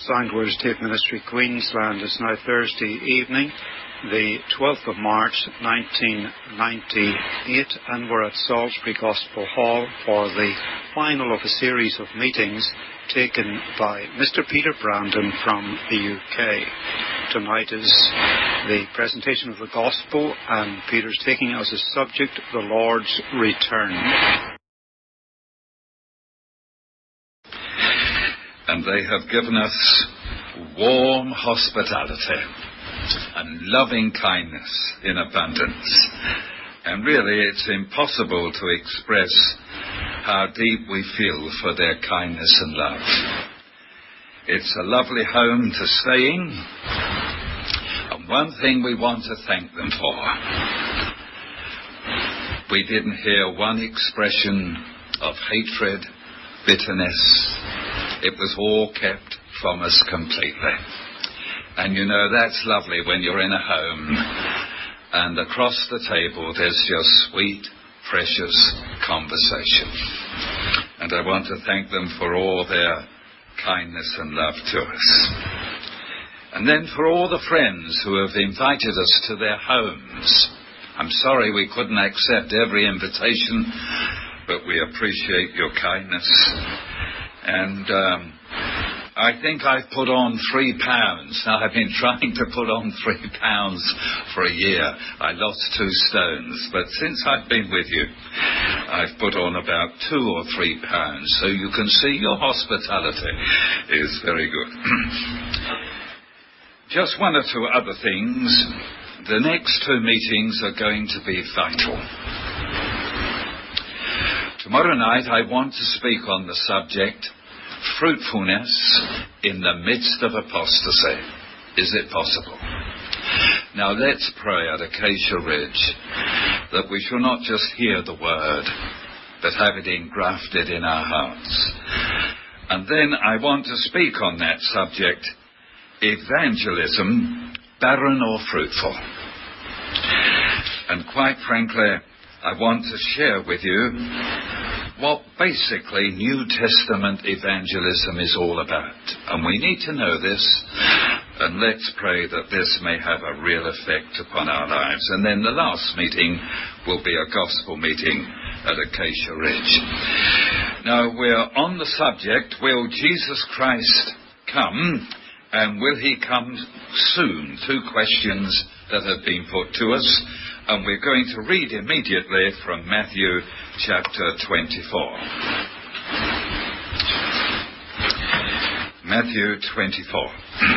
Sound Words Tape Ministry, Queensland. It's now Thursday evening, the 12th of March 1998, and we're at Salisbury Gospel Hall for the final of a series of meetings taken by Mr. Peter Brandon from the UK. Tonight is the presentation of the Gospel, and Peter's taking as a subject the Lord's return. And they have given us warm hospitality and loving kindness in abundance. And really, it's impossible to express how deep we feel for their kindness and love. It's a lovely home to stay in, and one thing we want to thank them for. We didn't hear one expression of hatred, bitterness. It was all kept from us completely. And you know, that's lovely when you're in a home and across the table there's just sweet, precious conversation. And I want to thank them for all their kindness and love to us. And then for all the friends who have invited us to their homes. I'm sorry we couldn't accept every invitation, but we appreciate your kindness. And I think I've put on £3. Now, I've been trying to put on £3 for a year. I lost 2 stones. But since I've been with you, I've put on about £2 or £3. So you can see your hospitality is very good. Just one or two other things. The next 2 meetings are going to be vital. Tomorrow night I want to speak on the subject, fruitfulness in the midst of apostasy. Is it possible? Now let's pray at Acacia Ridge that we shall not just hear the word, but have it engrafted in our hearts. And then I want to speak on that subject, evangelism, barren or fruitful. And quite frankly, I want to share with you what basically New Testament evangelism is all about. And we need to know this, and let's pray that this may have a real effect upon our lives. And then the last meeting will be a gospel meeting at Acacia Ridge. Now, we're on the subject, will Jesus Christ come, and will he come soon? 2 questions that have been put to us. And we're going to read immediately from Matthew chapter 24. Matthew 24.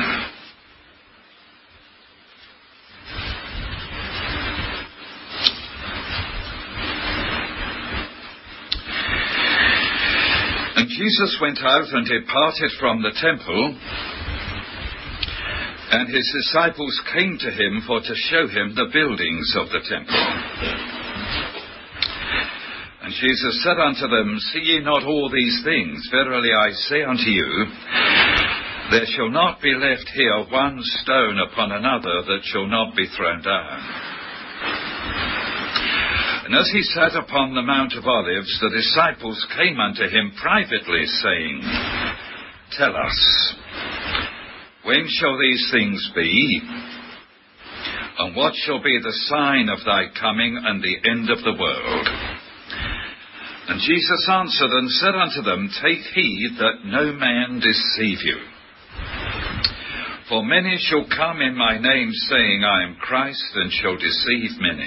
And Jesus went out and departed from the temple, and his disciples came to him for to show him the buildings of the temple. And Jesus said unto them, see ye not all these things? Verily I say unto you, there shall not be left here one stone upon another that shall not be thrown down. And as he sat upon the Mount of Olives, the disciples came unto him privately, saying, tell us, when shall these things be? And what shall be the sign of thy coming and the end of the world? And Jesus answered and said unto them, take heed that no man deceive you. For many shall come in my name, saying, I am Christ, and shall deceive many.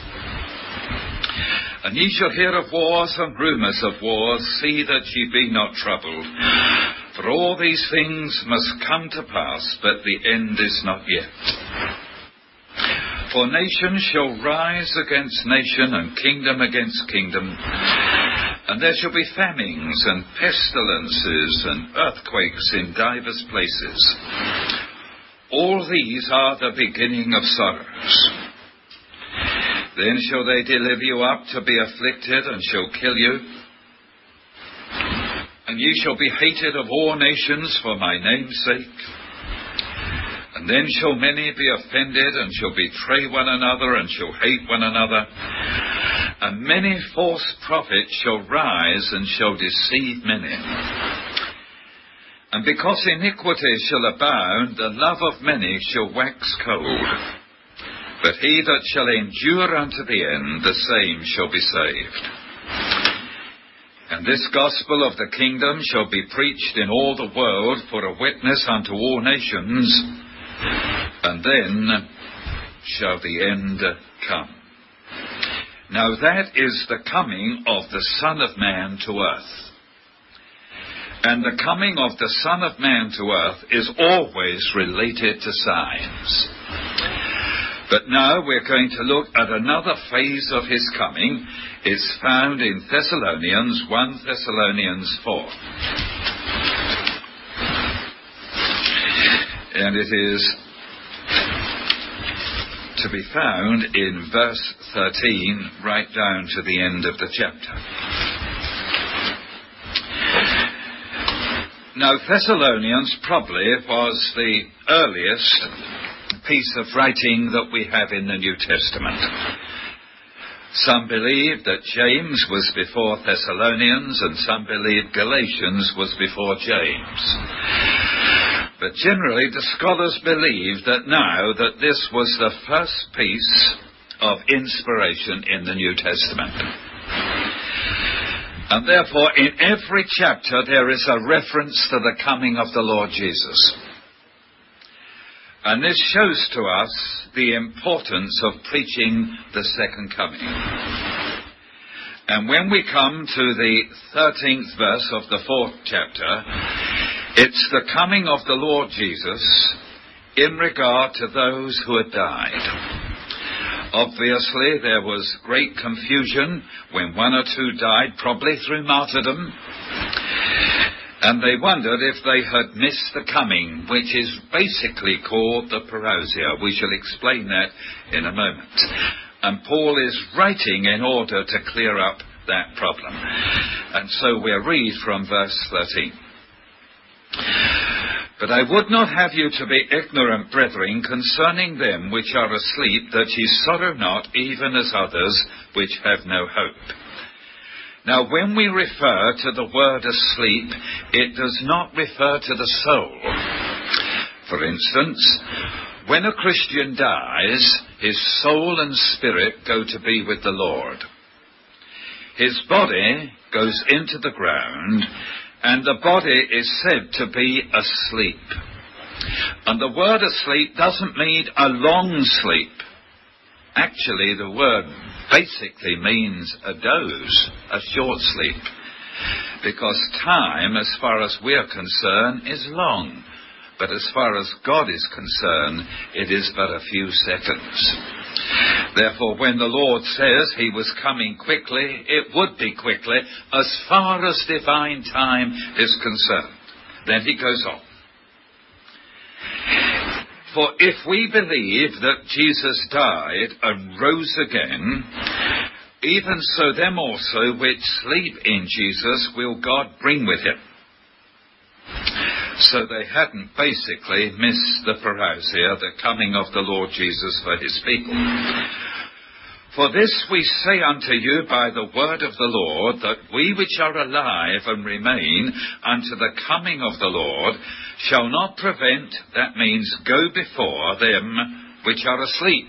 And ye shall hear of wars and rumours of wars. See that ye be not troubled. For all these things must come to pass, but the end is not yet. For nation shall rise against nation, and kingdom against kingdom. And there shall be famines, and pestilences, and earthquakes in divers places. All these are the beginning of sorrows. Then shall they deliver you up to be afflicted, and shall kill you. And ye shall be hated of all nations for my name's sake. And then shall many be offended, and shall betray one another, and shall hate one another. And many false prophets shall rise, and shall deceive many. And because iniquity shall abound, the love of many shall wax cold. But he that shall endure unto the end, the same shall be saved. And this gospel of the kingdom shall be preached in all the world for a witness unto all nations, and then shall the end come. Now that is the coming of the Son of Man to earth. And the coming of the Son of Man to earth is always related to signs. But now we're going to look at another phase of his coming. It's found in 1 Thessalonians 4. And it is to be found in verse 13, right down to the end of the chapter. Now, Thessalonians probably was the earliest piece of writing that we have in the New Testament. Some believe that James was before Thessalonians, and some believe Galatians was before James. But generally, the scholars believe that now that this was the first piece of inspiration in the New Testament. And therefore, in every chapter, there is a reference to the coming of the Lord Jesus. And this shows to us the importance of preaching the second coming. And when we come to the 13th verse of the 4th chapter, it's the coming of the Lord Jesus in regard to those who had died. Obviously, there was great confusion when one or two died, probably through martyrdom. And they wondered if they had missed the coming, which is basically called the parousia. We shall explain that in a moment. And Paul is writing in order to clear up that problem. And so we'll read from verse 13. But I would not have you to be ignorant, brethren, concerning them which are asleep, that ye sorrow not, even as others which have no hope. Now, when we refer to the word asleep, it does not refer to the soul. For instance, when a Christian dies, his soul and spirit go to be with the Lord. His body goes into the ground, and the body is said to be asleep. And the word asleep doesn't mean a long sleep. Actually, the word basically means a doze, a short sleep. Because time, as far as we're concerned, is long. But as far as God is concerned, it is but a few seconds. Therefore, when the Lord says he was coming quickly, it would be quickly as far as divine time is concerned. Then he goes on. For if we believe that Jesus died and rose again, even so them also which sleep in Jesus will God bring with him. So they hadn't basically missed the parousia, the coming of the Lord Jesus for his people. For this we say unto you by the word of the Lord, that we which are alive and remain unto the coming of the Lord shall not prevent, that means go before them which are asleep.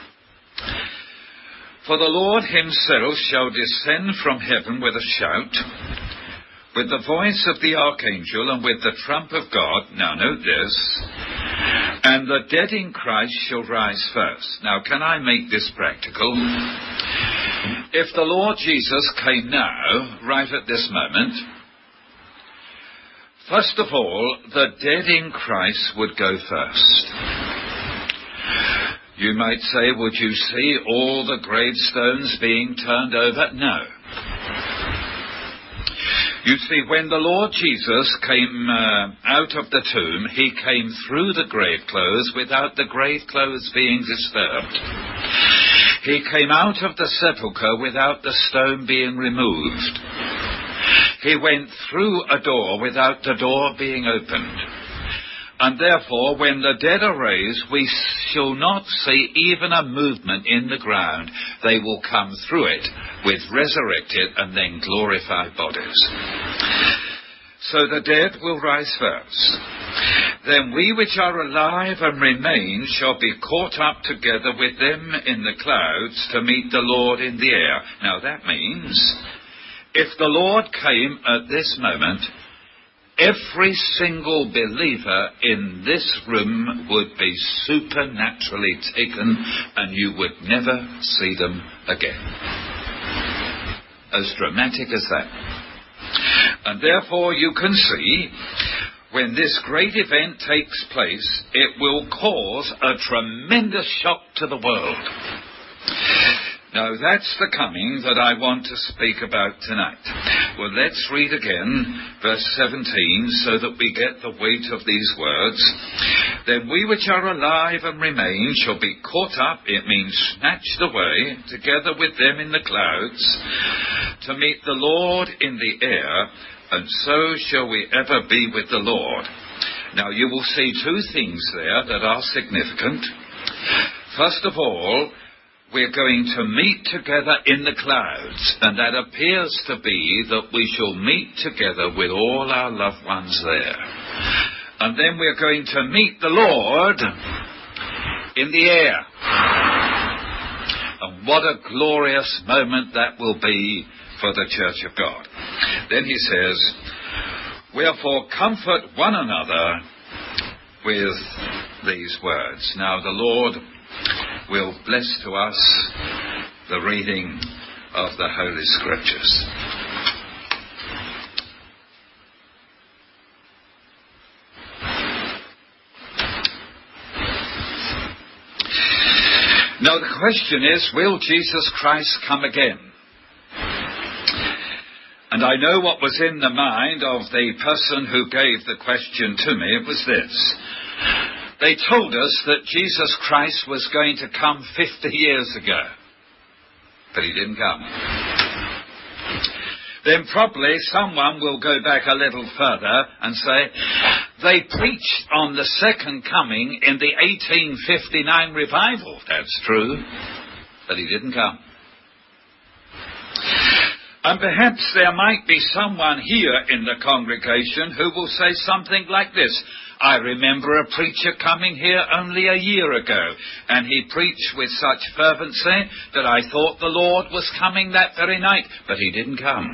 For the Lord himself shall descend from heaven with a shout, with the voice of the archangel, and with the trump of God. Now note this. And the dead in Christ shall rise first. Now, can I make this practical? If the Lord Jesus came now, right at this moment, first of all, the dead in Christ would go first. You might say, would you see all the gravestones being turned over? No. You see, when the Lord Jesus came out of the tomb, he came through the grave clothes without the grave clothes being disturbed. He came out of the sepulchre without the stone being removed. He went through a door without the door being opened. And therefore, when the dead are raised, we shall not see even a movement in the ground. They will come through it with resurrected and then glorified bodies. So the dead will rise first. Then we which are alive and remain shall be caught up together with them in the clouds to meet the Lord in the air. Now that means, if the Lord came at this moment, every single believer in this room would be supernaturally taken and you would never see them again. As dramatic as that. And therefore you can see, when this great event takes place, it will cause a tremendous shock to the world. Now that's the coming that I want to speak about tonight. Well, let's read again verse 17 so that we get the weight of these words. Then we which are alive and remain shall be caught up, it means snatched away, together with them in the clouds, to meet the Lord in the air, and so shall we ever be with the Lord. Now you will see two things there that are significant. First of all, we're going to meet together in the clouds, and that appears to be that we shall meet together with all our loved ones there. And then we're going to meet the Lord in the air. And what a glorious moment that will be for the Church of God. Then he says, wherefore comfort one another with these words. Now the Lord will bless to us the reading of the Holy Scriptures. Now the question is, will Jesus Christ come again? And I know what was in the mind of the person who gave the question to me. It was this. They told us that Jesus Christ was going to come 50 years ago. But he didn't come. Then probably someone will go back a little further and say, they preached on the second coming in the 1859 revival. That's true. But he didn't come. And perhaps there might be someone here in the congregation who will say something like this. I remember a preacher coming here only a year ago, and he preached with such fervency that I thought the Lord was coming that very night, but he didn't come.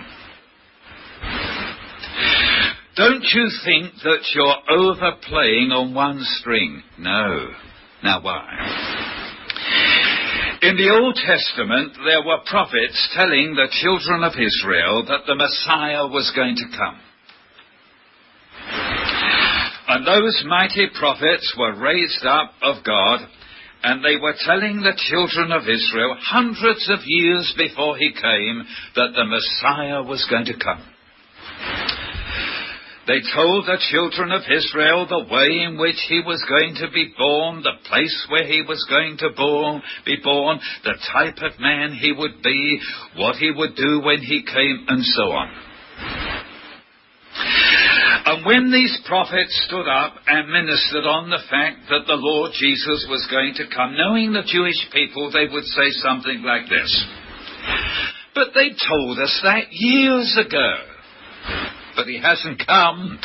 Don't you think that you're overplaying on one string? No. Now why? In the Old Testament, there were prophets telling the children of Israel that the Messiah was going to come. And those mighty prophets were raised up of God, and they were telling the children of Israel hundreds of years before he came that the Messiah was going to come. They told the children of Israel the way in which he was going to be born, the place where he was going to be born, the type of man he would be, what he would do when he came, and so on. And when these prophets stood up and ministered on the fact that the Lord Jesus was going to come, knowing the Jewish people, they would say something like this. But they told us that years ago. But he hasn't come.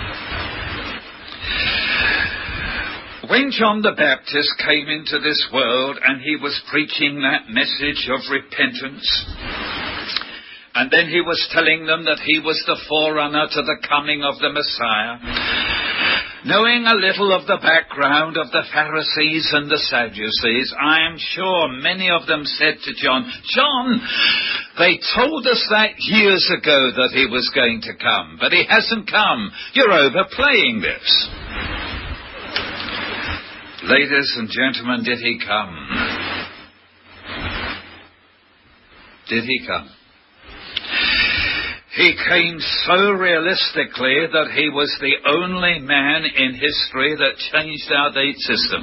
When John the Baptist came into this world and he was preaching that message of repentance, and then he was telling them that he was the forerunner to the coming of the Messiah, knowing a little of the background of the Pharisees and the Sadducees, I am sure many of them said to John, John, they told us that years ago that he was going to come, but he hasn't come. You're overplaying this. Ladies and gentlemen, did he come? Did he come? He came so realistically that he was the only man in history that changed our date system.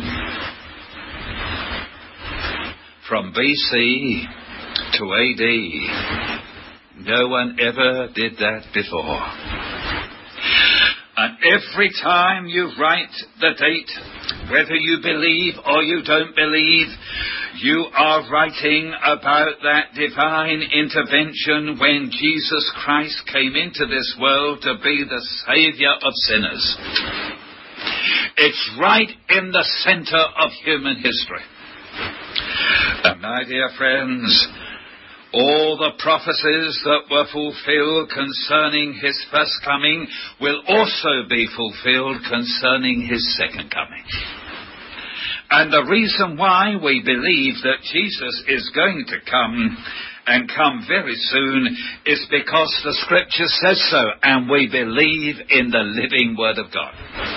From BC to AD, no one ever did that before. And every time you write the date Whether you believe or you don't believe, you are writing about that divine intervention when Jesus Christ came into this world to be the Saviour of sinners. It's right in the centre of human history. And my dear friends, all the prophecies that were fulfilled concerning his first coming will also be fulfilled concerning his second coming. And the reason why we believe that Jesus is going to come, and come very soon, is because the Scripture says so, and we believe in the living Word of God.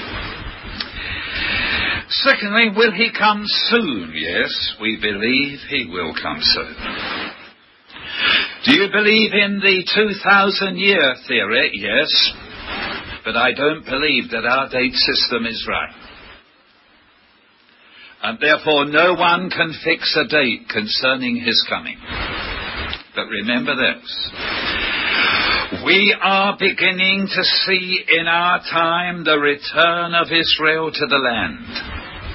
Secondly, will he come soon? Yes, we believe he will come soon. Do you believe in the 2,000-year theory? Yes, but I don't believe that our date system is right. And therefore no one can fix a date concerning his coming. But remember this. We are beginning to see in our time the return of Israel to the land.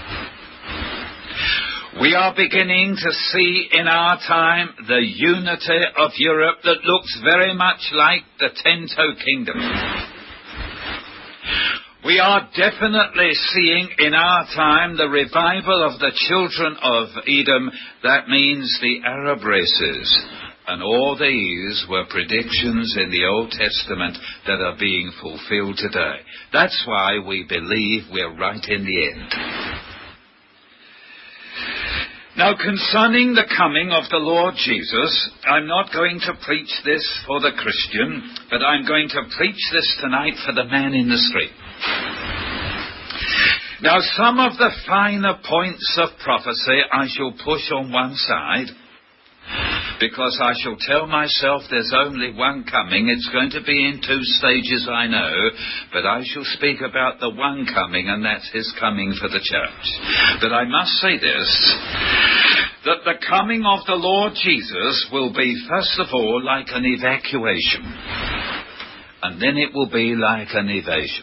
We are beginning to see in our time the unity of Europe that looks very much like the Ten-Toe Kingdom. We are definitely seeing in our time the revival of the children of Edom. That means the Arab races. And all these were predictions in the Old Testament that are being fulfilled today. That's why we believe we're right in the end. Now, concerning the coming of the Lord Jesus, I'm not going to preach this for the Christian, but I'm going to preach this tonight for the man in the street. Now, some of the finer points of prophecy I shall push on one side, because I shall tell myself there's only one coming. It's going to be in two stages, I know, but I shall speak about the one coming, and that's his coming for the church. But I must say this, that the coming of the Lord Jesus will be, first of all, like an evacuation, and then it will be like an invasion.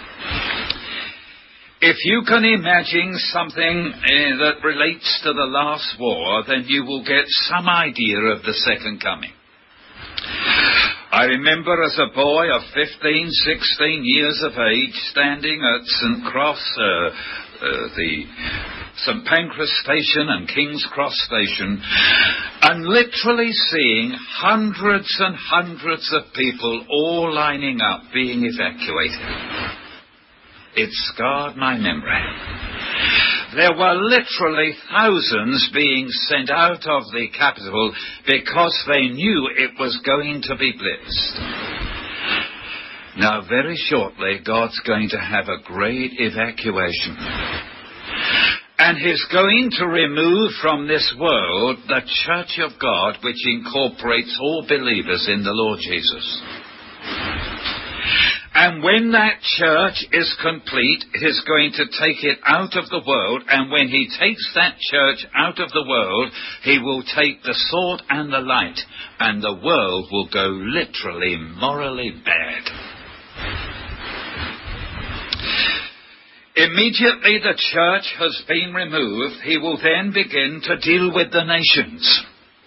If you can imagine something that relates to the last war, then you will get some idea of the second coming. I remember as a boy of 15, 16 years of age, standing at St. Cross, the St. Pancras Station and King's Cross Station, and literally seeing hundreds and hundreds of people all lining up, being evacuated. It scarred my memory. There were literally thousands being sent out of the capital because they knew it was going to be blitzed. Now, very shortly, God's going to have a great evacuation. And he's going to remove from this world the Church of God, which incorporates all believers in the Lord Jesus. And when that church is complete, he's going to take it out of the world. And when he takes that church out of the world, he will take the sword and the light. And the world will go literally morally bad. Immediately the church has been removed, he will then begin to deal with the nations.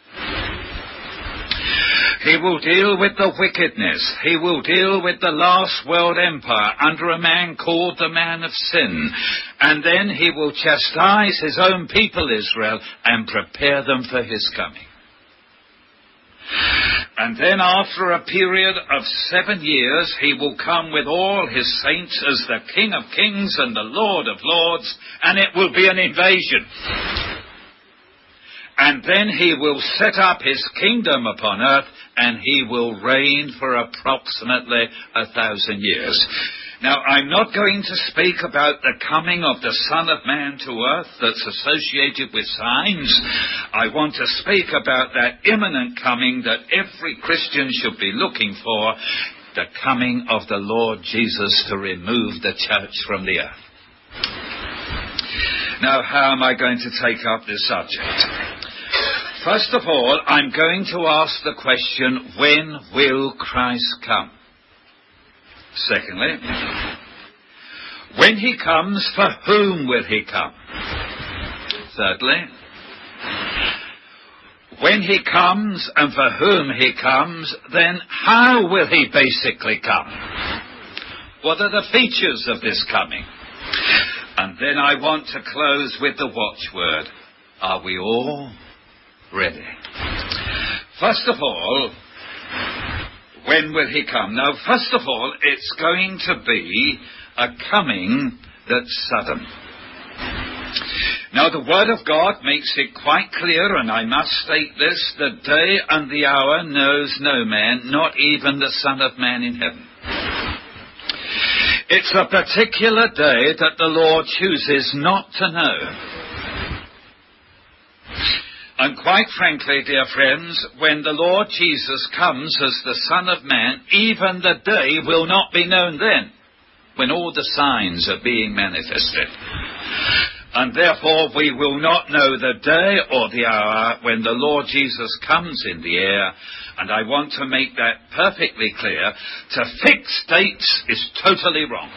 He will deal with the wickedness. He will deal with the last world empire under a man called the man of sin. And then he will chastise his own people Israel and prepare them for his coming. And then after a period of 7 years, he will come with all his saints as the King of Kings and the Lord of Lords, and it will be an invasion. And then he will set up his kingdom upon earth, and he will reign for approximately 1,000 years. Now, I'm not going to speak about the coming of the Son of Man to earth that's associated with signs. I want to speak about that imminent coming that every Christian should be looking for, the coming of the Lord Jesus to remove the church from the earth. Now, how am I going to take up this subject? First of all, I'm going to ask the question, when will Christ come? Secondly, When he comes, for whom will he come? Thirdly, when he comes and for whom he comes, then how will he basically come? What are the features of this coming? And then I want to close with the watchword. Are we all ready? First of all, when will he come? Now, first of all, it's going to be a coming that's sudden. Now, the Word of God makes it quite clear, and I must state this, the day and the hour knows no man, not even the Son of Man in heaven. It's a particular day that the Lord chooses not to know. And quite frankly, dear friends, when the Lord Jesus comes as the Son of Man, even the day will not be known then, when all the signs are being manifested. And therefore we will not know the day or the hour when the Lord Jesus comes in the air. And I want to make that perfectly clear. To fix dates is totally wrong.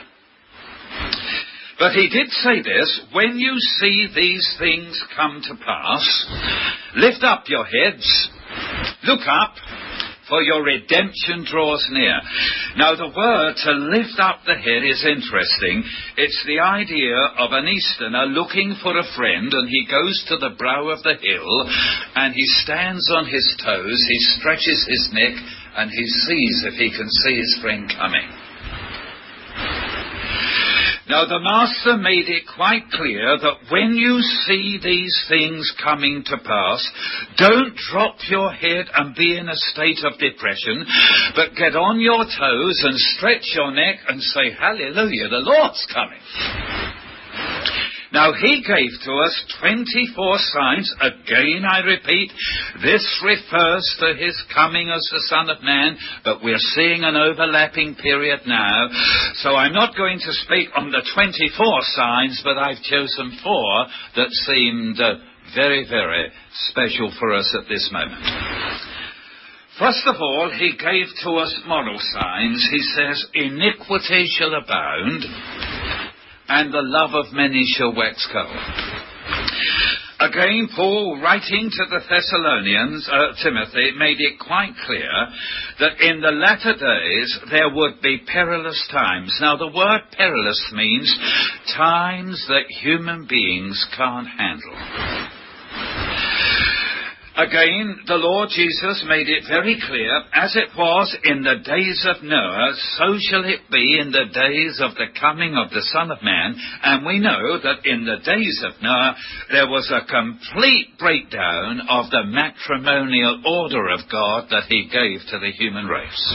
But he did say this, when you see these things come to pass, lift up your heads, look up, for your redemption draws near. Now, the word to lift up the head is interesting. It's the idea of an Easterner looking for a friend, and he goes to the brow of the hill, and he stands on his toes, he stretches his neck, and he sees if he can see his friend coming. Now, the Master made it quite clear that when you see these things coming to pass, don't drop your head and be in a state of depression, but get on your toes and stretch your neck and say, hallelujah, the Lord's coming. Now, he gave to us 24 signs. Again, I repeat, this refers to his coming as the Son of Man, but we're seeing an overlapping period now. So I'm not going to speak on the 24 signs, but I've chosen 4 that seemed very, very special for us at this moment. First of all, he gave to us moral signs. He says, iniquity shall abound, and the love of many shall wax cold. Again, Paul, writing to the Thessalonians, Timothy, made it quite clear that in the latter days there would be perilous times. Now, the word perilous means times that human beings can't handle. Again, the Lord Jesus made it very clear, as it was in the days of Noah, so shall it be in the days of the coming of the Son of Man. And we know that in the days of Noah, there was a complete breakdown of the matrimonial order of God that he gave to the human race.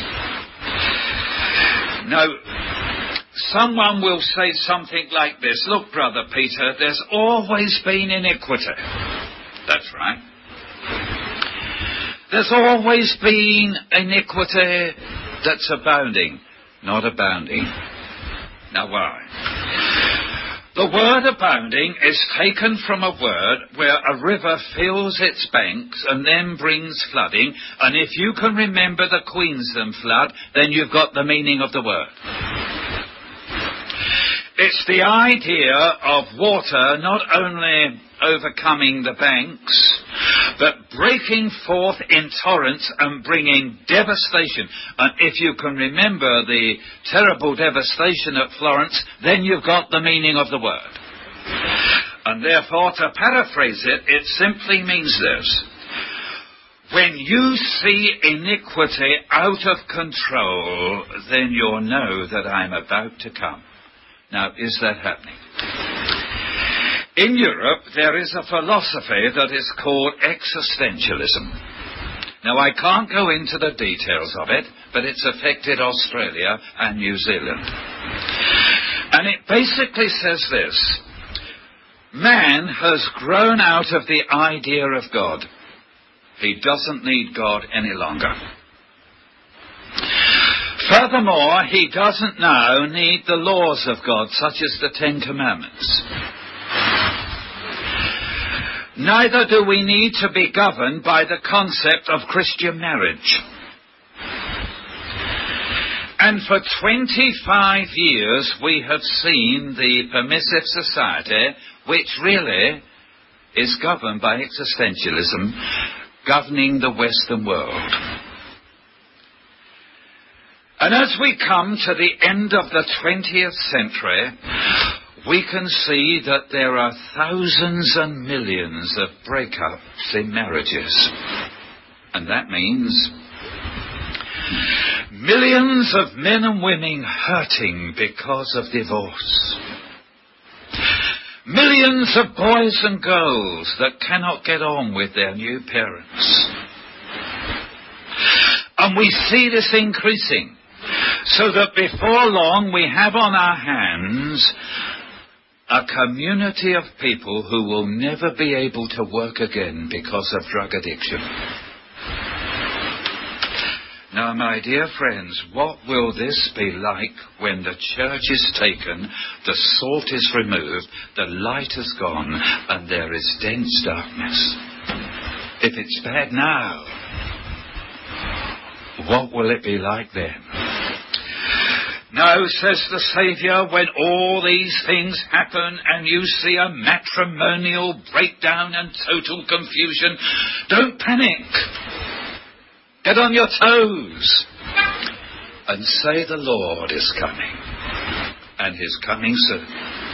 Now, someone will say something like this, look, Brother Peter, there's always been iniquity. That's right. There's always been iniquity that's abounding, not abounding. Now why? The word abounding is taken from a word where a river fills its banks and then brings flooding, and if you can remember the Queensland flood, then you've got the meaning of the word. It's the idea of water not only overcoming the banks, but breaking forth in torrents and bringing devastation. And if you can remember the terrible devastation at Florence, then you've got the meaning of the word. And therefore, to paraphrase it, it simply means this. When you see iniquity out of control, then you'll know that I'm about to come. Now, is that happening? In Europe, there is a philosophy that is called existentialism. Now, I can't go into the details of it, but it's affected Australia and New Zealand. And it basically says this. Man has grown out of the idea of God. He doesn't need God any longer. Furthermore, he doesn't now need the laws of God, such as the Ten Commandments. Neither do we need to be governed by the concept of Christian marriage. And for 25 years we have seen the permissive society, which really is governed by existentialism, governing the Western world. And as we come to the end of the 20th century, we can see that there are thousands and millions of breakups in marriages. And that means millions of men and women hurting because of divorce. Millions of boys and girls that cannot get on with their new parents. And we see this increasing, so that before long we have on our hands a community of people who will never be able to work again because of drug addiction. Now, my dear friends, what will this be like when the church is taken, the salt is removed, the light is gone, and there is dense darkness? If it's bad now, what will it be like then? Now, says the Saviour, when all these things happen and you see a matrimonial breakdown and total confusion, don't panic. Get on your toes and say the Lord is coming, and He's coming soon.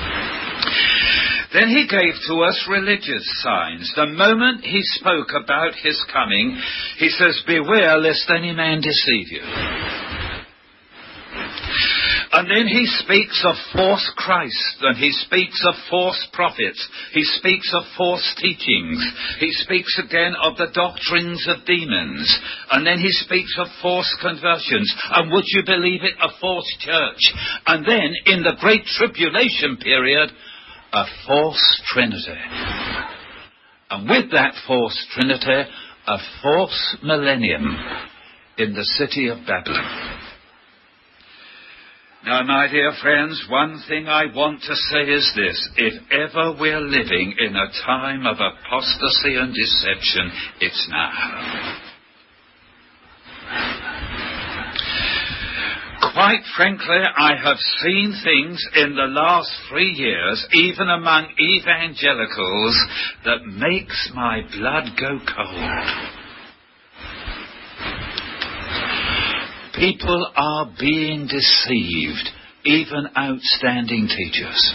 Then He gave to us religious signs. The moment He spoke about His coming, He says, beware lest any man deceive you. And then He speaks of false Christ, and He speaks of false prophets. He speaks of false teachings. He speaks again of the doctrines of demons. And then He speaks of false conversions. And would you believe it, a false church. And then, in the Great Tribulation period, a false Trinity. And with that false Trinity, a false millennium in the city of Babylon. Now, my dear friends, one thing I want to say is this. If ever we're living in a time of apostasy and deception, it's now. Quite frankly, I have seen things in the last 3 years, even among evangelicals, that makes my blood go cold. People are being deceived, even outstanding teachers.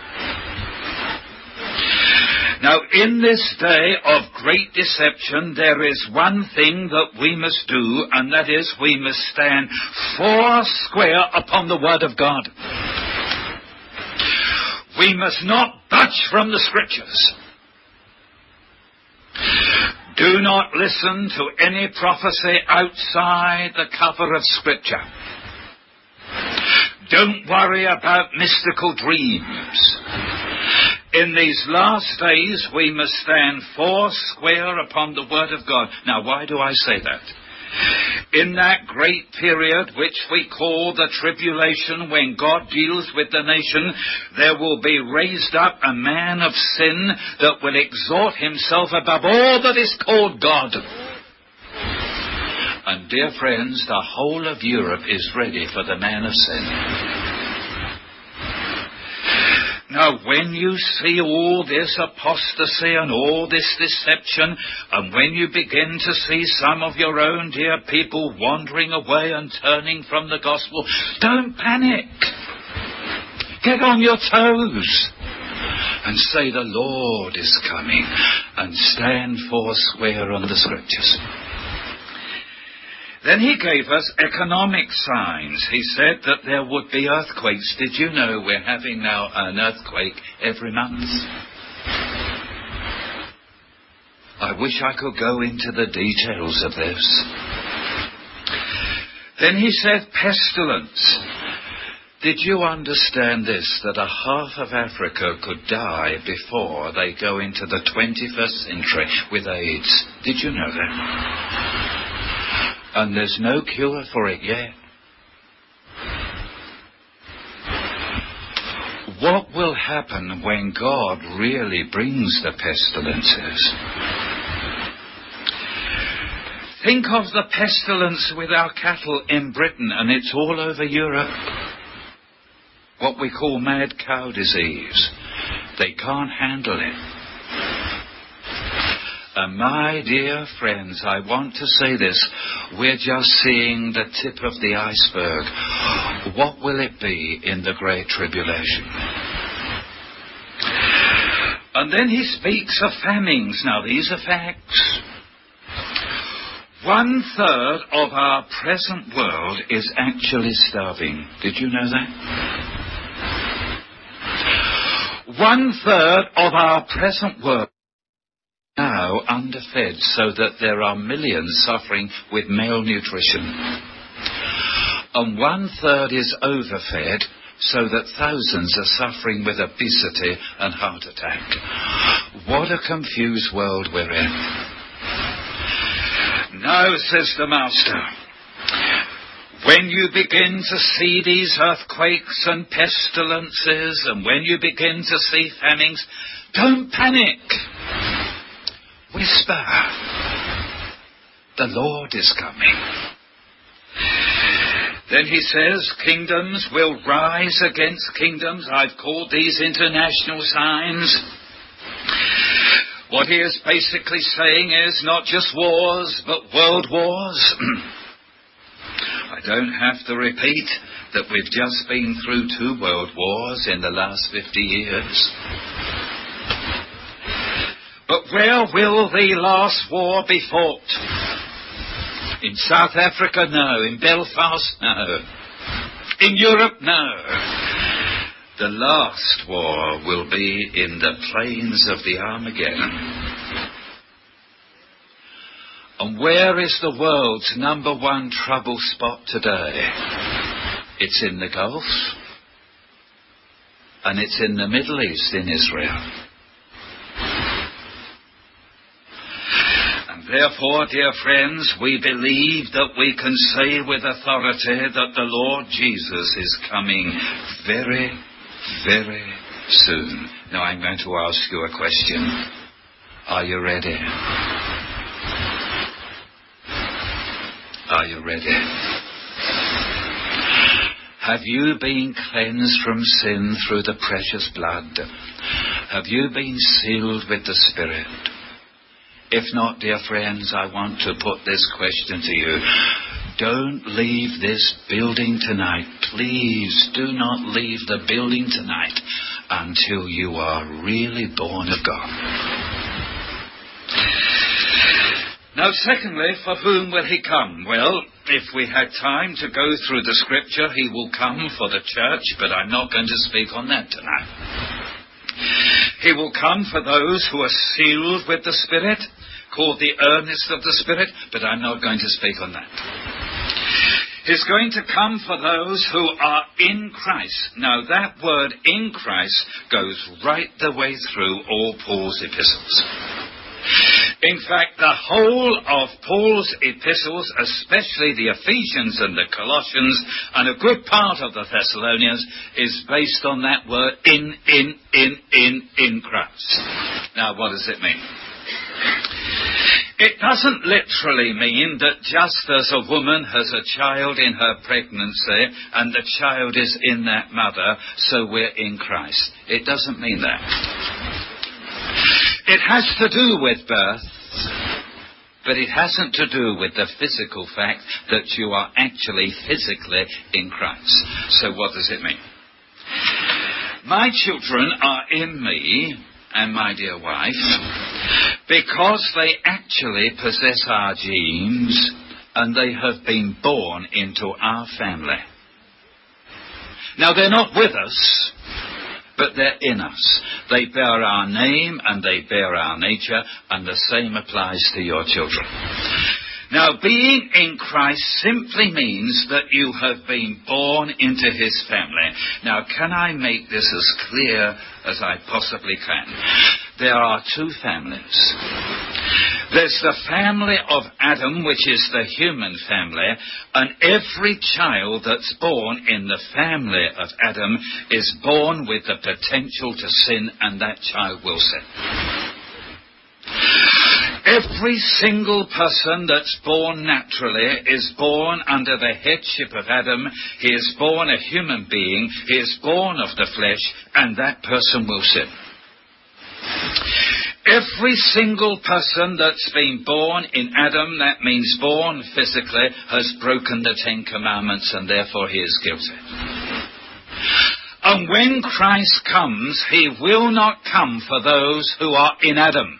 Now, in this day of great deception, there is one thing that we must do, and that is we must stand foursquare upon the Word of God. We must not budge from the Scriptures. Do not listen to any prophecy outside the cover of Scripture. Don't worry about mystical dreams. In these last days, we must stand foursquare upon the Word of God. Now, why do I say that? In that great period which we call the tribulation, when God deals with the nation, there will be raised up a man of sin that will exalt himself above all that is called God. And dear friends, the whole of Europe is ready for the man of sin. Now, when you see all this apostasy and all this deception, and when you begin to see some of your own dear people wandering away and turning from the gospel, don't panic. Get on your toes and say the Lord is coming, and stand foursquare on the Scriptures. Then He gave us economic signs. He said that there would be earthquakes. Did you know we're having now an earthquake every month? I wish I could go into the details of this. Then He said pestilence. Did you understand this, that a half of Africa could die before they go into the 21st century with AIDS? Did you know that? And there's no cure for it yet. What will happen when God really brings the pestilences? Think of the pestilence with our cattle in Britain, and it's all over Europe. What we call mad cow disease. They can't handle it. And my dear friends, I want to say this. We're just seeing the tip of the iceberg. What will it be in the Great Tribulation? And then he speaks of famines. Now, these are facts. 1/3 of our present world is actually starving. Did you know that? 1/3 of our present world now underfed, so that there are millions suffering with malnutrition. And 1/3 is overfed, so that thousands are suffering with obesity and heart attack. What a confused world we're in. Now, says the Master, when you begin to see these earthquakes and pestilences, and when you begin to see famines, don't panic. Whisper, the Lord is coming. Then he says, kingdoms will rise against kingdoms. I've called these international signs. What he is basically saying is not just wars, but world wars. I don't have to repeat that we've just been through 2 world wars in the last 50 years. But where will the last war be fought? In South Africa? No. In Belfast? No. In Europe? No. The last war will be in the plains of the Armageddon. And where is the world's number 1 trouble spot today? It's in the Gulf, and it's in the Middle East, in Israel. And therefore, dear friends, we believe that we can say with authority that the Lord Jesus is coming very, very soon. Now I'm going to ask you a question. Are you ready? Are you ready? Have you been cleansed from sin through the precious blood? Have you been sealed with the Spirit? If not, dear friends, I want to put this question to you. Don't leave this building tonight. Please do not leave the building tonight until you are really born of God. Now, secondly, for whom will he come? Well, if we had time to go through the scripture, he will come for the church, but I'm not going to speak on that tonight. He will come for those who are sealed with the Spirit, called the earnest of the Spirit, but I'm not going to speak on that. He's going to come for those who are in Christ. Now, that word in Christ goes right the way through all Paul's epistles. In fact, the whole of Paul's epistles, especially the Ephesians and the Colossians, and a good part of the Thessalonians, is based on that word in Christ. Now, what does it mean? It doesn't literally mean that just as a woman has a child in her pregnancy and the child is in that mother, so we're in Christ. It doesn't mean that. It has to do with birth, but it hasn't to do with the physical fact that you are actually physically in Christ. So what does it mean? My children are in me and my dear wife because they actually possess our genes and they have been born into our family. Now, they're not with us, but they're in us. They bear our name and they bear our nature, and the same applies to your children. Now, being in Christ simply means that you have been born into his family. Now, can I make this as clear as I possibly can? There are 2 families. There's the family of Adam, which is the human family, and every child that's born in the family of Adam is born with the potential to sin, and that child will sin. Every single person that's born naturally is born under the headship of Adam. He is born a human being. He is born of the flesh, and that person will sin. Every single person that's been born in Adam, that means born physically, has broken the Ten Commandments, and therefore he is guilty. And when Christ comes, he will not come for those who are in Adam.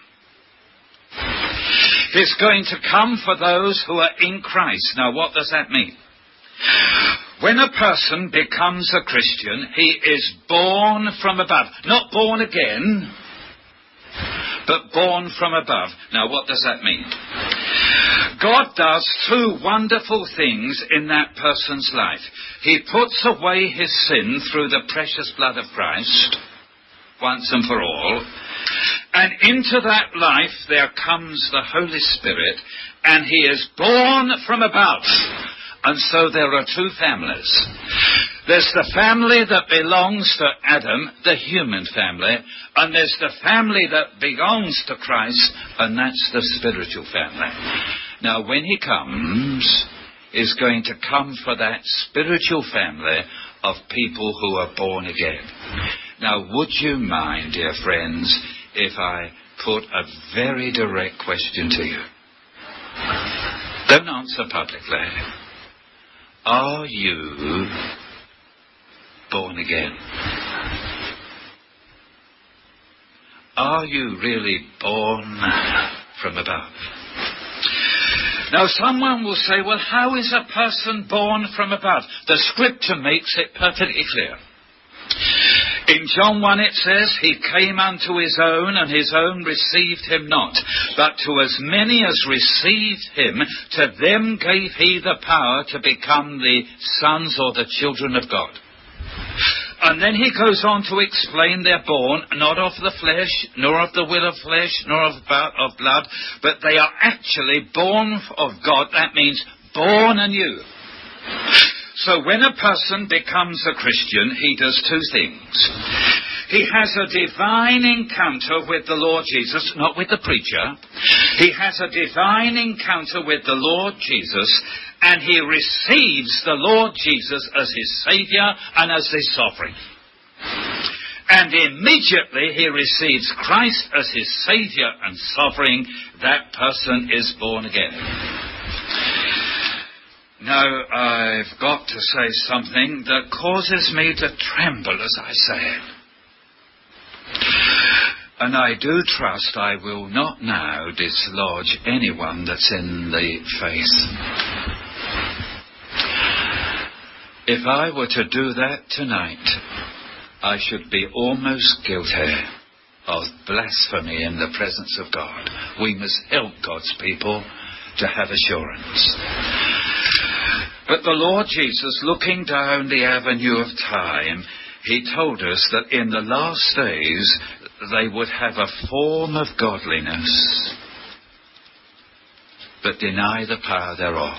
He's going to come for those who are in Christ. Now, what does that mean? When a person becomes a Christian, he is born from above. Not born again, but born from above. Now, what does that mean? God does two wonderful things in that person's life. He puts away his sin through the precious blood of Christ, once and for all. And into that life there comes the Holy Spirit, and he is born from above. And so there are two families. There's the family that belongs to Adam, the human family, and there's the family that belongs to Christ, and that's the spiritual family. Now, when he comes, he's going to come for that spiritual family of people who are born again. Now, would you mind, dear friends, if I put a very direct question to you? Don't answer publicly. Are you born again? Are you really born from above? Now, someone will say, well, how is a person born from above? The Scripture makes it perfectly clear. In John 1 it says, he came unto his own, and his own received him not. But to as many as received him, to them gave he the power to become the sons or the children of God. And then he goes on to explain they're born not of the flesh, nor of the will of flesh, nor of blood, but they are actually born of God. That means born anew. So when a person becomes a Christian, he does two things. He has a divine encounter with the Lord Jesus, not with the preacher. He has a divine encounter with the Lord Jesus, and he receives the Lord Jesus as his Saviour and as his sovereign. And immediately he receives Christ as his Saviour and sovereign. That person is born again. Now, I've got to say something that causes me to tremble as I say it. And I do trust I will not now dislodge anyone that's in the faith. If I were to do that tonight, I should be almost guilty of blasphemy in the presence of God. We must help God's people to have assurance. But the Lord Jesus, looking down the avenue of time, he told us that in the last days they would have a form of godliness, but deny the power thereof.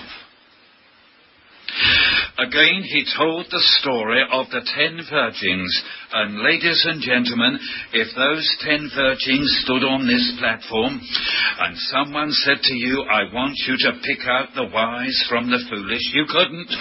Again, he told the story of the 10 virgins. And ladies and gentlemen, if those 10 virgins stood on this platform and someone said to you, I want you to pick out the wise from the foolish, you couldn't.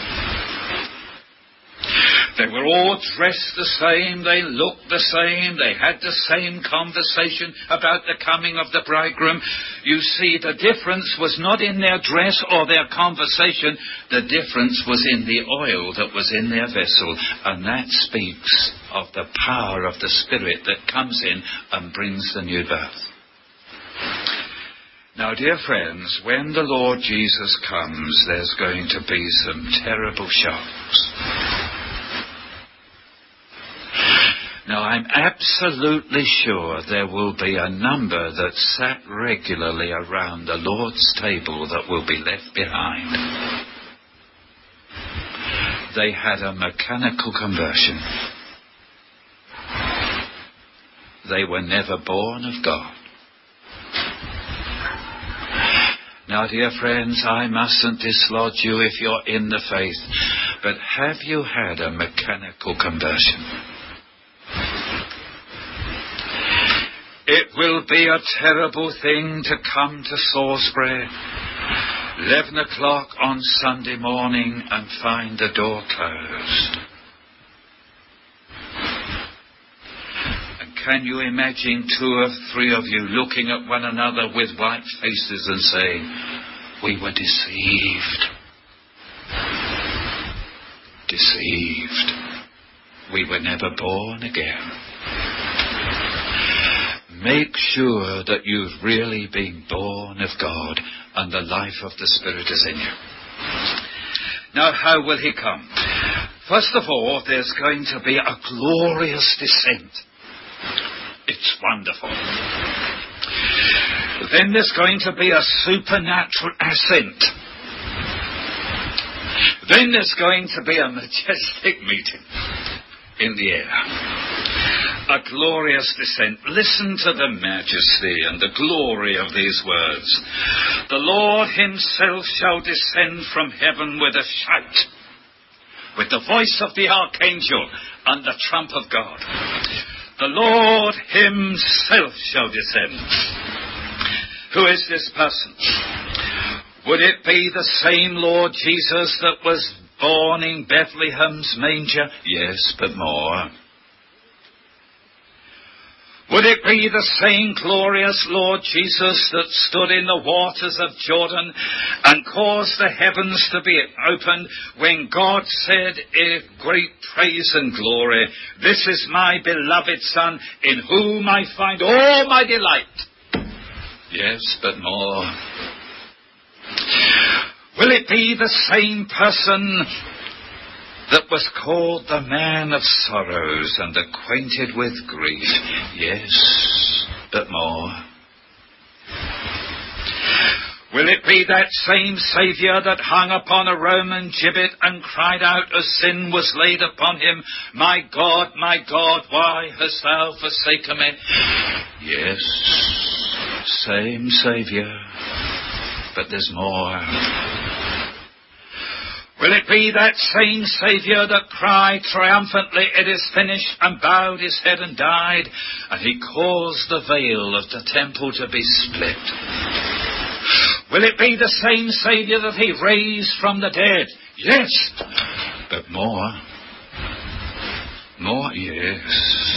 They were all dressed the same, they looked the same, they had the same conversation about the coming of the bridegroom. You see, the difference was not in their dress or their conversation, the difference was in the oil that was in their vessel, and that speaks of the power of the Spirit that comes in and brings the new birth. Now, dear friends, when the Lord Jesus comes, there's going to be some terrible shocks. Now, I'm absolutely sure there will be a number that sat regularly around the Lord's table that will be left behind. They had a mechanical conversion. They were never born of God. Now, dear friends, I mustn't dislodge you if you're in the faith, but have you had a mechanical conversion? It will be a terrible thing to come to Salisbury, 11 o'clock on Sunday morning, and find the door closed. And can you imagine 2 or 3 of you looking at one another with white faces and saying, we were deceived. Deceived. We were never born again. Make sure that you've really been born of God and the life of the Spirit is in you. Now, how will he come? First of all, there's going to be a glorious descent. It's wonderful. Then there's going to be a supernatural ascent. Then there's going to be a majestic meeting in the air. A glorious descent. Listen to the majesty and the glory of these words. The Lord himself shall descend from heaven with a shout, with the voice of the archangel and the trump of God. The Lord himself shall descend. Who is this person? Would it be the same Lord Jesus that was born in Bethlehem's manger? Yes, but more. Would it be the same glorious Lord Jesus that stood in the waters of Jordan and caused the heavens to be opened when God said in great praise and glory, this is my beloved Son in whom I find all my delight? Yes, but more. Will it be the same person that was called the man of sorrows and acquainted with grief? Yes, but more. Will it be that same Saviour that hung upon a Roman gibbet and cried out as sin was laid upon him, my God, why hast thou forsaken me? Yes, same Saviour, but there's more. Will it be that same Saviour that cried triumphantly, it is finished, and bowed his head and died, and he caused the veil of the temple to be split? Will it be the same Saviour that he raised from the dead? Yes, but more. More, yes.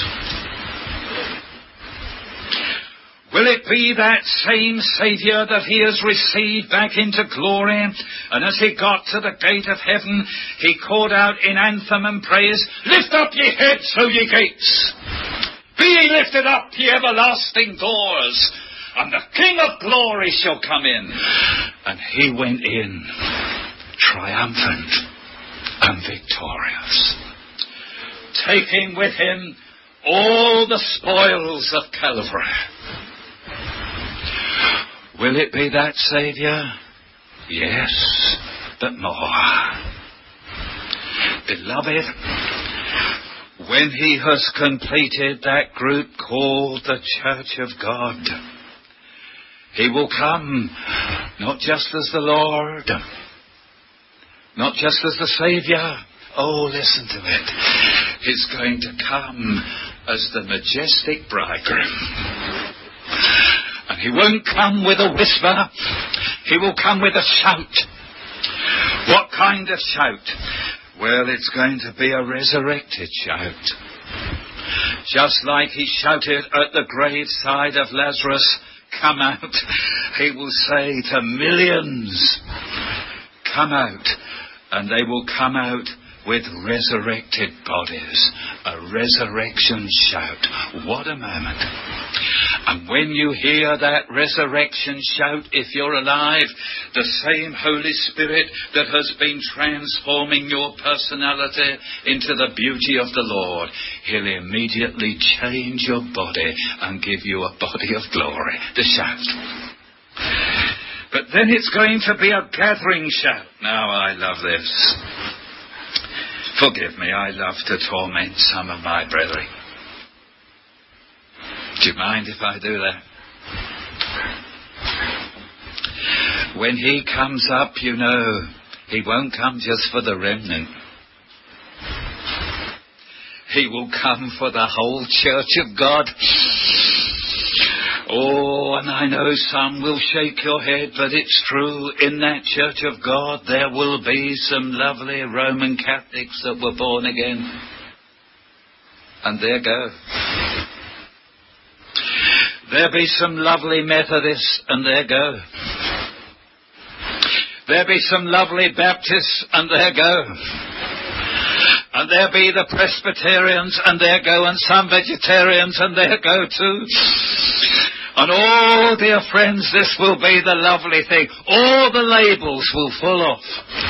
Will it be that same Saviour that he has received back into glory, and as he got to the gate of heaven, he called out in anthem and praise, lift up ye heads, O ye gates! Be ye lifted up, ye everlasting doors, and the King of glory shall come in. And he went in, triumphant and victorious, taking with him all the spoils of Calvary. Will it be that Saviour? Yes, but more. Beloved, when he has completed that group called the Church of God, he will come not just as the Lord, not just as the Saviour. Oh, listen to it. He's going to come as the majestic bridegroom. And he won't come with a whisper. He will come with a shout. What kind of shout? Well, it's going to be a resurrected shout. Just like he shouted at the graveside of Lazarus, come out. He will say to millions, come out. And they will come out with resurrected bodies. A resurrection shout. What a moment. And when you hear that resurrection shout, if you're alive, the same Holy Spirit that has been transforming your personality into the beauty of the Lord, he'll immediately change your body and give you a body of glory. The shout. But then it's going to be a gathering shout. Now, I love this. Forgive me, I love to torment some of my brethren. Do you mind if I do that? When he comes up, you know, he won't come just for the remnant. He will come for the whole church of God. Oh, and I know some will shake your head, but it's true. In that church of God, there will be some lovely Roman Catholics that were born again. And there go. There'll be some lovely Methodists, and there go. There'll be some lovely Baptists, and there go. And there'll be the Presbyterians, and there go, and some vegetarians, and there go too. And oh, dear friends, this will be the lovely thing. All the labels will fall off.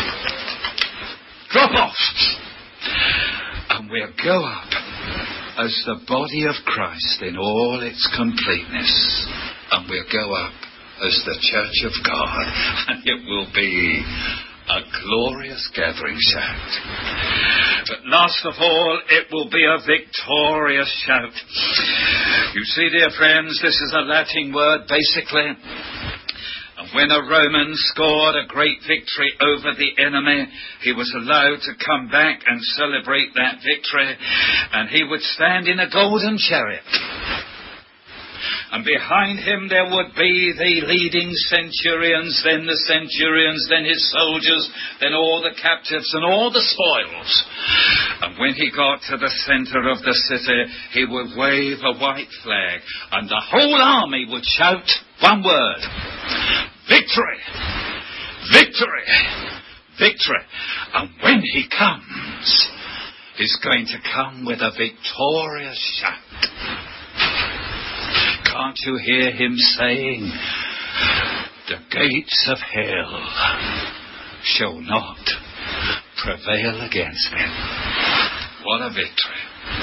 Drop off. And we'll go up as the body of Christ in all its completeness. And we'll go up as the church of God. And it will be a glorious gathering shout. But last of all, it will be a victorious shout. You see, dear friends, this is a Latin word, basically. And when a Roman scored a great victory over the enemy, he was allowed to come back and celebrate that victory. And he would stand in a golden chariot. And behind him there would be the leading centurions, then the centurions, then his soldiers, then all the captives and all the spoils. And when he got to the center of the city, he would wave a white flag, and the whole army would shout one word: victory! Victory! Victory! And when he comes, he's going to come with a victorious shout. Can't you hear him saying, the gates of hell shall not prevail against him? What a victory.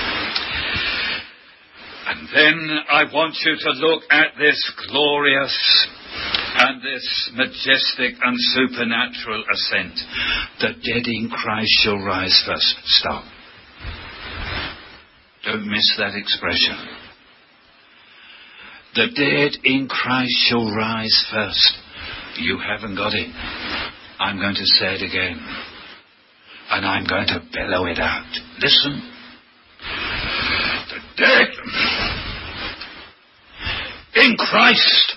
And then I want you to look at this glorious and this majestic and supernatural ascent. The dead in Christ shall rise first. Stop. Don't miss that expression. The dead in Christ shall rise first. You haven't got it. I'm going to say it again. And I'm going to bellow it out. Listen. The dead in Christ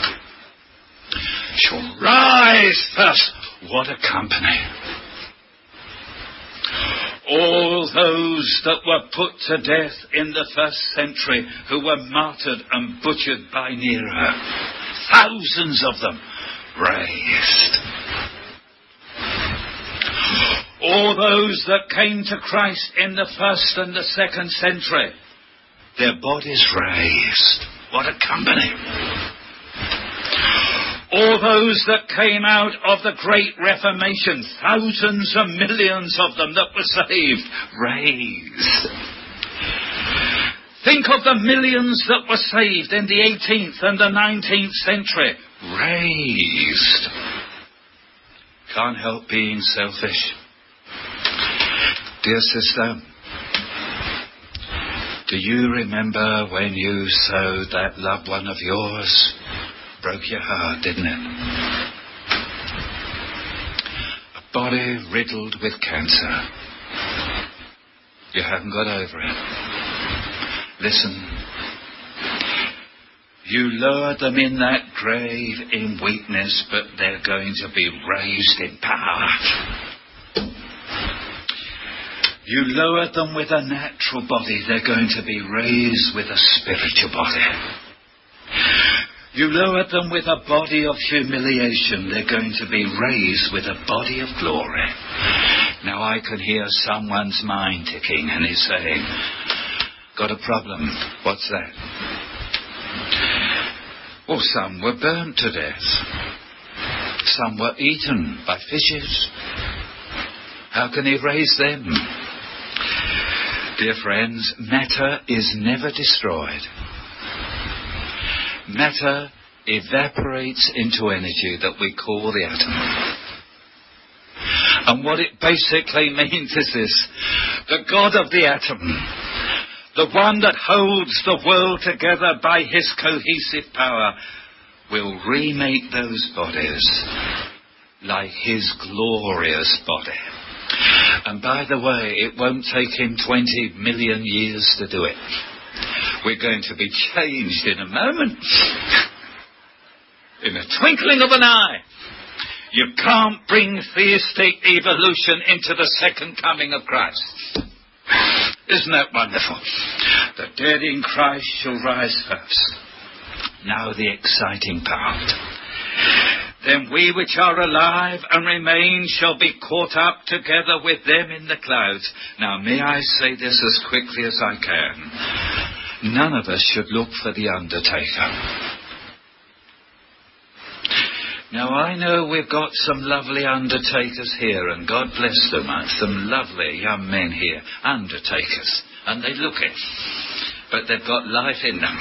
shall rise first. What a company. All those that were put to death in the first century, who were martyred and butchered by Nero, thousands of them raised. All those that came to Christ in the first and the second century, their bodies raised. What a company. All those that came out of the Great Reformation, thousands and millions of them that were saved, raised. Think of the millions that were saved in the 18th and the 19th century, raised. Can't help being selfish. Dear sister, do you remember when you sowed that loved one of yours? Broke your heart, didn't it? A body riddled with cancer. You haven't got over it. Listen. You lowered them in that grave in weakness, but they're going to be raised in power. You lowered them with a natural body, they're going to be raised with a spiritual body. You lowered them with a body of humiliation, they're going to be raised with a body of glory. Now I can hear someone's mind ticking and he's saying, got a problem. What's that? Well, some were burnt to death. Some were eaten by fishes. How can he raise them? Dear friends, matter is never destroyed. Matter evaporates into energy that we call the atom. And what it basically means is this: the God of the atom, the one that holds the world together by his cohesive power, will remake those bodies like his glorious body. And by the way, it won't take him 20 million years to do it. We're going to be changed in a moment. In a twinkling of an eye. You can't bring theistic evolution into the second coming of Christ. Isn't that wonderful? The dead in Christ shall rise first. Now the exciting part. Then we which are alive and remain shall be caught up together with them in the clouds. Now may I say this as quickly as I can. None of us should look for the undertaker. Now I know we've got some lovely undertakers here, and God bless them, some lovely young men here, undertakers, and they look it, but they've got life in them.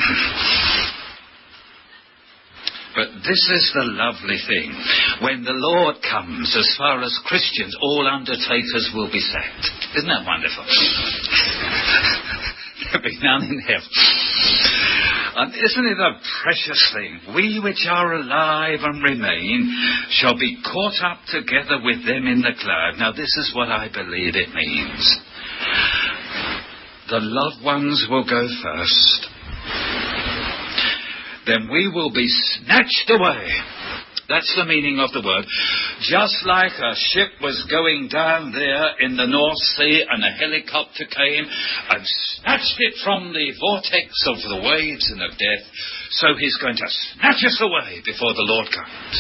But this is the lovely thing. When the Lord comes, as far as Christians, all undertakers will be sacked. Isn't that wonderful? There'll be none in heaven. And isn't it a precious thing? We which are alive and remain shall be caught up together with them in the cloud. Now this is what I believe it means. The loved ones will go first. Then we will be snatched away. That's the meaning of the word. Just like a ship was going down there in the North Sea and a helicopter came and snatched it from the vortex of the waves and of death, so he's going to snatch us away before the Lord comes.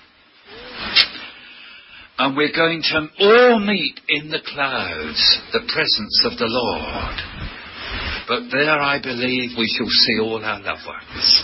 And we're going to all meet in the clouds, the presence of the Lord. But there I believe we shall see all our loved ones.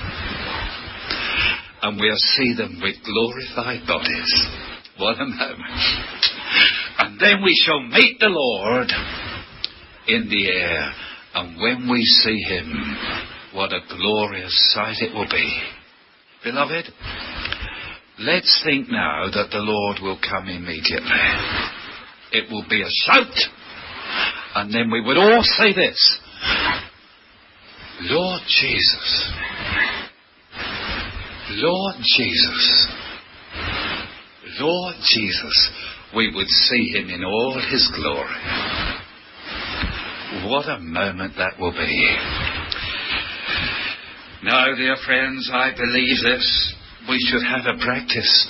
And we'll see them with glorified bodies. What a moment. And then we shall meet the Lord in the air. And when we see him, what a glorious sight it will be. Beloved, let's think now that the Lord will come immediately. It will be a shout. And then we would all say this: Lord Jesus. Lord Jesus, Lord Jesus, we would see him in all his glory. What a moment that will be. Now, dear friends, I believe this. We should have a practice.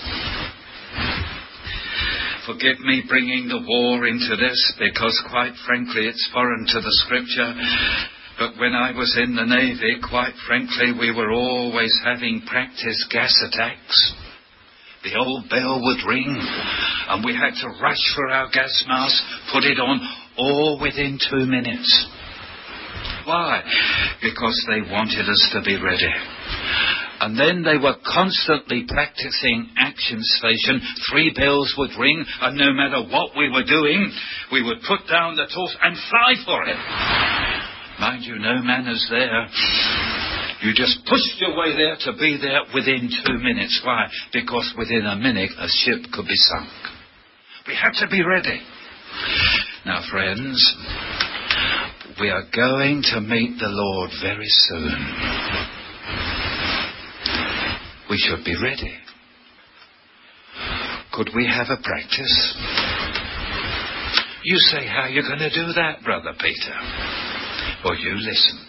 Forgive me bringing the war into this, because quite frankly it's foreign to the scripture. But when I was in the Navy, quite frankly, we were always having practice gas attacks. The old bell would ring, and we had to rush for our gas mask, put it on, all within 2 minutes. Why? Because they wanted us to be ready. And then they were constantly practicing action station. 3 bells would ring, and no matter what we were doing, we would put down the tools and fly for it. Mind you, no manners there. You just pushed your way there to be there within 2 minutes. Why? Because within a minute a ship could be sunk. We had to be ready. Now, friends, we are going to meet the Lord very soon. We should be ready. Could we have a practice? You say, how are you going to do that, Brother Peter? Well, you listen.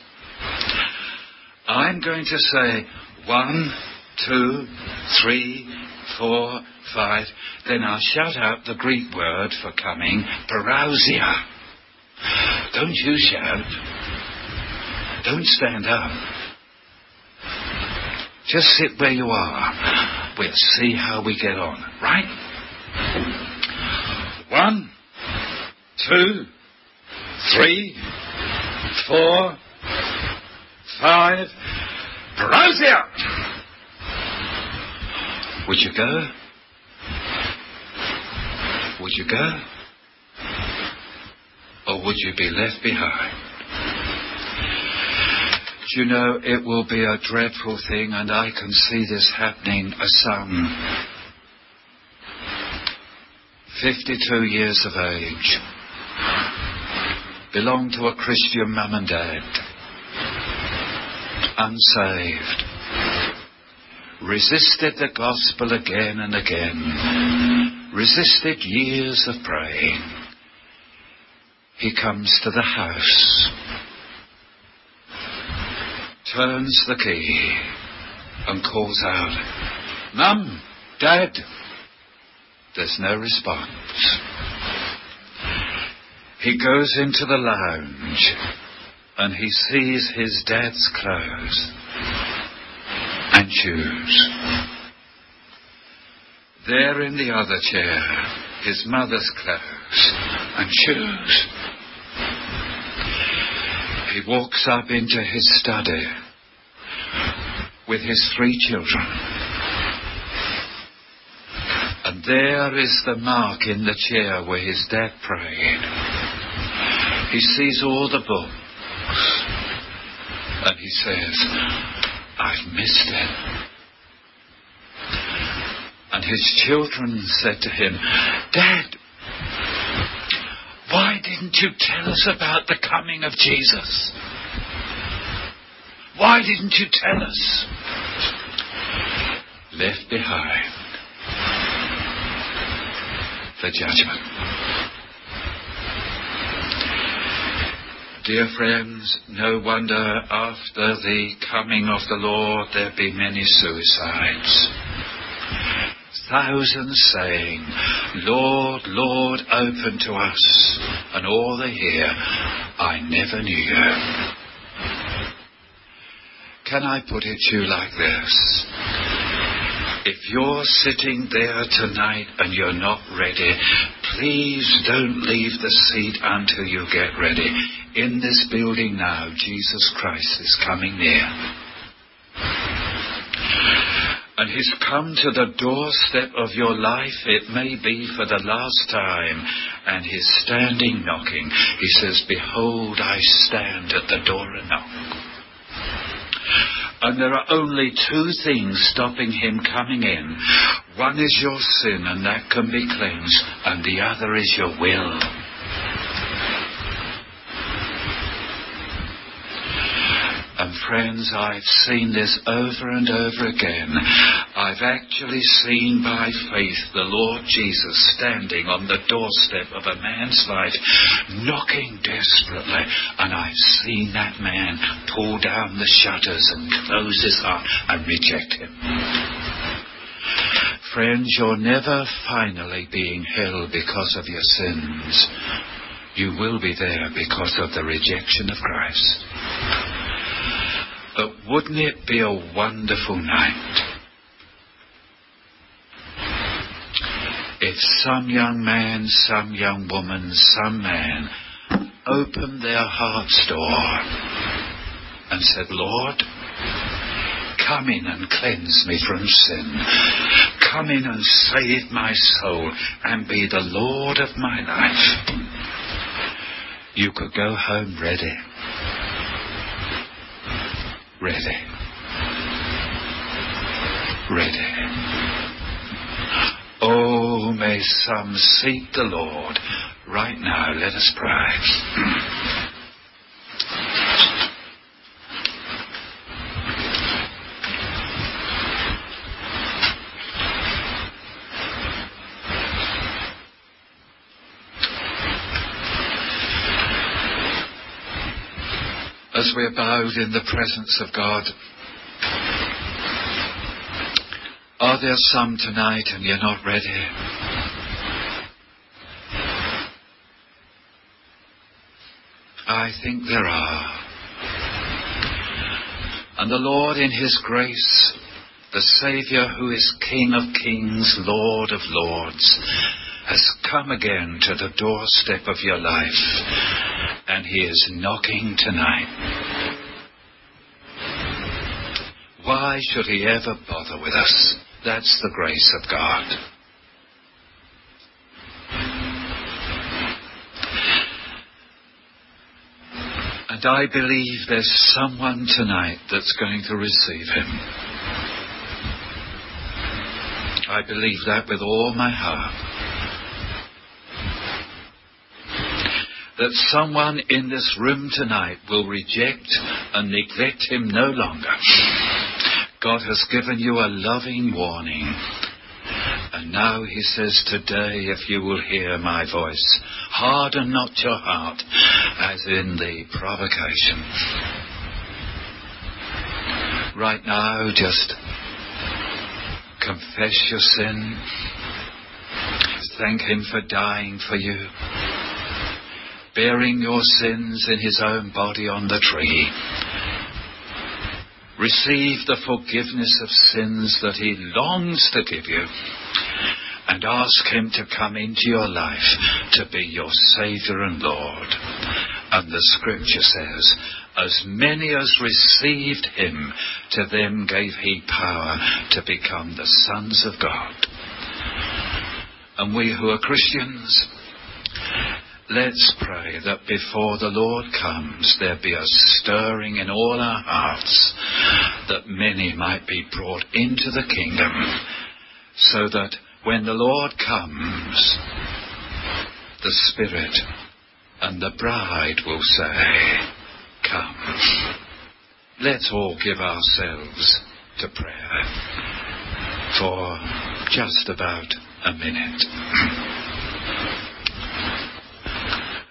I'm going to say 1, 2, 3, 4, 5. Then I'll shout out the Greek word for coming, parousia. Don't you shout. Don't stand up. Just sit where you are. We'll see how we get on. Right? 1, 2, 3, 4, 5. Parousia! Would you go? Would you go? Or would you be left behind? Do you know, it will be a dreadful thing, and I can see this happening. A son, 52 years of age, belonged to a Christian mum and dad, unsaved, resisted the gospel again and again, resisted years of praying. He comes to the house. turns the key and calls out, "Mum, Dad." There's no response. He goes into the lounge and he sees his dad's clothes and shoes. There in the other chair, his mother's clothes and shoes. He walks up into his study with his 3 children. And there is the mark in the chair where his dad prayed. He sees all the books and he says, "I've missed it." And his children said to him, "Dad, why didn't you tell us about the coming of Jesus? Why didn't you tell us?" Left behind for judgment. Dear friends, no wonder after the coming of the Lord there be many suicides. Thousands saying, "Lord, Lord, open to us." And all they hear, "I never knew you." Can I put it to you like this? If you're sitting there tonight and you're not ready, please don't leave the seat until you get ready. In this building now, Jesus Christ is coming near. And he's come to the doorstep of your life, it may be for the last time, and he's standing knocking. He says, "Behold, I stand at the door and knock." And there are only 2 things stopping him coming in. One is your sin, and that can be cleansed, and the other is your will. And friends, I've seen this over and over again. I've actually seen by faith the Lord Jesus standing on the doorstep of a man's life, knocking desperately. And I've seen that man pull down the shutters and close his heart and reject him. Friends, you're never finally being held because of your sins. You will be there because of the rejection of Christ. But wouldn't it be a wonderful night if some young man, some young woman, some man opened their heart's door and said, "Lord, come in and cleanse me from sin. Come in and save my soul and be the Lord of my life." You could go home ready. Ready. Ready. Oh, may some seek the Lord right now. Let us pray. As we are bowed in the presence of God, are there some tonight and you're not ready? I think there are. And the Lord in his grace, the Saviour who is King of kings, Lord of lords, has come again to the doorstep of your life, and he is knocking tonight. Why should he ever bother with us? That's the grace of God. And I believe there's someone tonight that's going to receive him. I believe that with all my heart. That someone in this room tonight will reject and neglect him no longer. God has given you a loving warning. And now he says, today, if you will hear my voice, harden not your heart, as in the provocation. right now, just confess your sin. Thank him for dying for you, bearing your sins in his own body on the tree. Receive the forgiveness of sins that he longs to give you, and ask him to come into your life to be your Saviour and Lord. And the scripture says, as many as received him, to them gave he power to become the sons of God. And we who are Christians, let's pray that before the Lord comes, there be a stirring in all our hearts, that many might be brought into the kingdom, so that when the Lord comes, the Spirit and the bride will say, come. Let's all give ourselves to prayer for just about a minute.